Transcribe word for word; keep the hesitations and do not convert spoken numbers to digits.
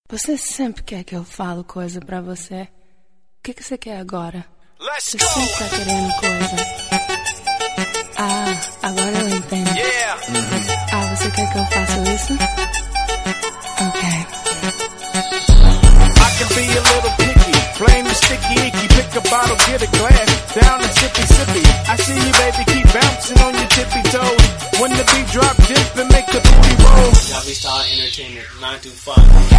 Você sempre quer que eu falo coisa pra você. O que, que você quer agora? Você sempre tá querendo coisa. Ah, agora eu entendo. Yeah. Mm-hmm. Ah, você quer que eu faça isso? Ok. I can be a little picky, flame sticky icky, pick a bottle, get a glass, down and sippy sippy. I see you baby, keep bouncing on your tippy toes. When the beat drop, dip and make the booty roll. Javi Star Entertainment, nine to five.